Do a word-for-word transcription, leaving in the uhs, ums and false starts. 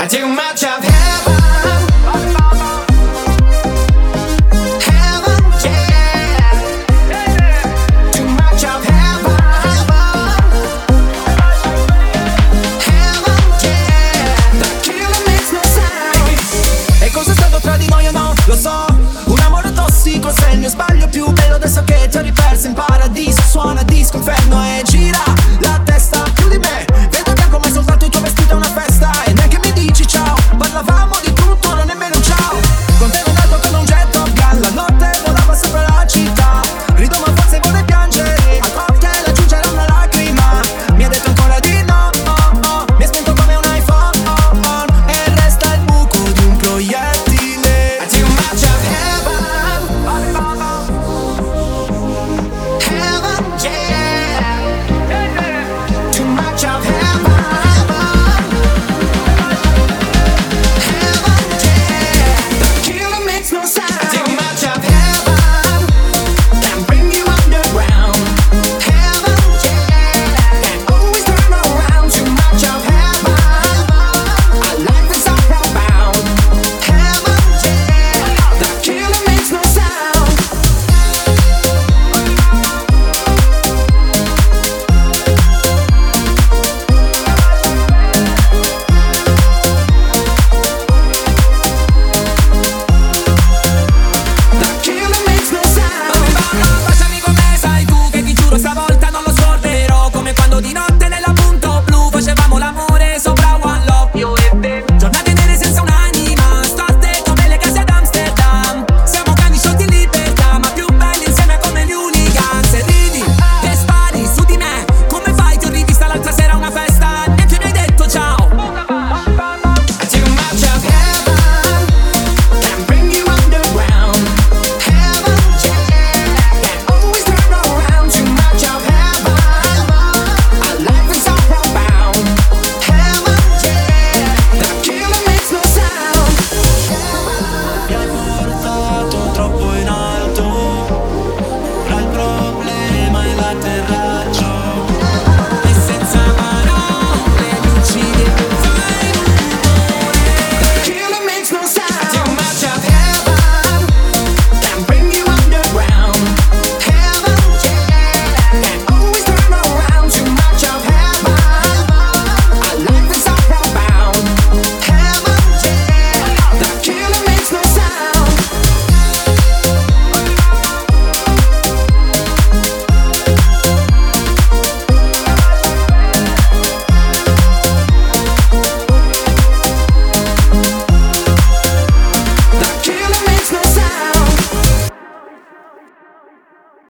Too much of heaven, heaven, yeah. Too much of heaven, heaven, yeah. The killer makes no sense. E cosa è stato tra di noi o no? Lo so, un amore tossico, se il mio sbaglio più bello adesso che ti ho riperso in paradiso. Suona disco inferno e